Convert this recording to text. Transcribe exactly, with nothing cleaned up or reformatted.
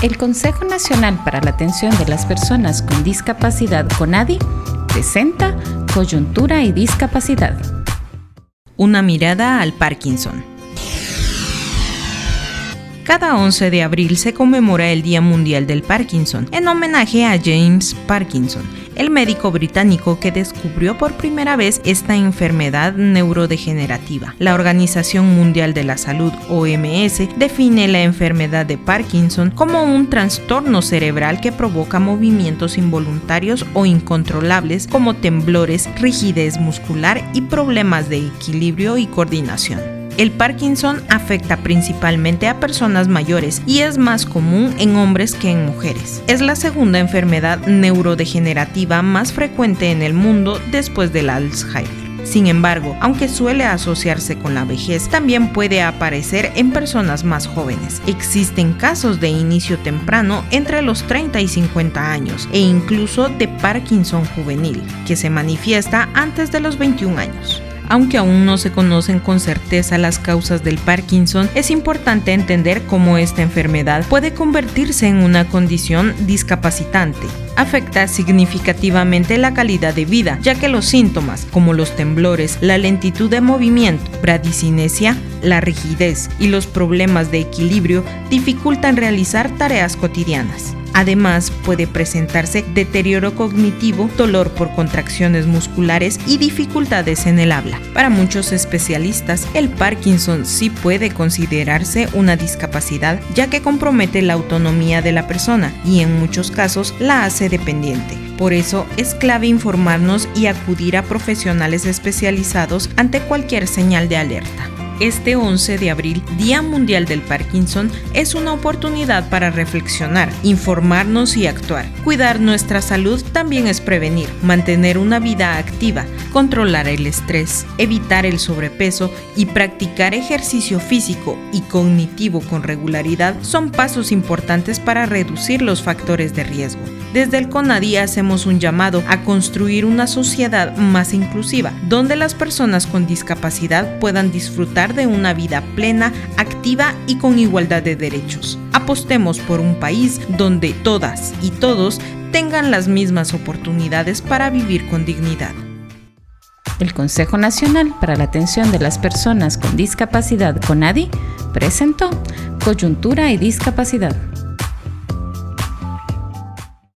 El Consejo Nacional para la Atención de las Personas con Discapacidad, CONADI, presenta Coyuntura y Discapacidad. Una mirada al Parkinson. Cada once de abril se conmemora el Día Mundial del Parkinson, en homenaje a James Parkinson, el médico británico que descubrió por primera vez esta enfermedad neurodegenerativa. La Organización Mundial de la Salud, O M S, define la enfermedad de Parkinson como un trastorno cerebral que provoca movimientos involuntarios o incontrolables como temblores, rigidez muscular y problemas de equilibrio y coordinación. El Parkinson afecta principalmente a personas mayores y es más común en hombres que en mujeres. Es la segunda enfermedad neurodegenerativa más frecuente en el mundo después del Alzheimer. Sin embargo, aunque suele asociarse con la vejez, también puede aparecer en personas más jóvenes. Existen casos de inicio temprano entre los treinta y cincuenta años e incluso de Parkinson juvenil, que se manifiesta antes de los veintiún años. Aunque aún no se conocen con certeza las causas del Parkinson, es importante entender cómo esta enfermedad puede convertirse en una condición discapacitante. Afecta significativamente la calidad de vida, ya que los síntomas, como los temblores, la lentitud de movimiento, bradicinesia, la rigidez y los problemas de equilibrio dificultan realizar tareas cotidianas. Además, puede presentarse deterioro cognitivo, dolor por contracciones musculares y dificultades en el habla. Para muchos especialistas, el Parkinson sí puede considerarse una discapacidad, ya que compromete la autonomía de la persona y en muchos casos la hace dependiente. Por eso, es clave informarnos y acudir a profesionales especializados ante cualquier señal de alerta. Este once de abril, Día Mundial del Parkinson, es una oportunidad para reflexionar, informarnos y actuar. Cuidar nuestra salud también es prevenir, mantener una vida activa, controlar el estrés, evitar el sobrepeso y practicar ejercicio físico y cognitivo con regularidad son pasos importantes para reducir los factores de riesgo. Desde el CONADI hacemos un llamado a construir una sociedad más inclusiva, donde las personas con discapacidad puedan disfrutar de una vida plena, activa y con igualdad de derechos. Apostemos por un país donde todas y todos tengan las mismas oportunidades para vivir con dignidad. El Consejo Nacional para la Atención de las Personas con Discapacidad, CONADI, presentó Coyuntura y Discapacidad.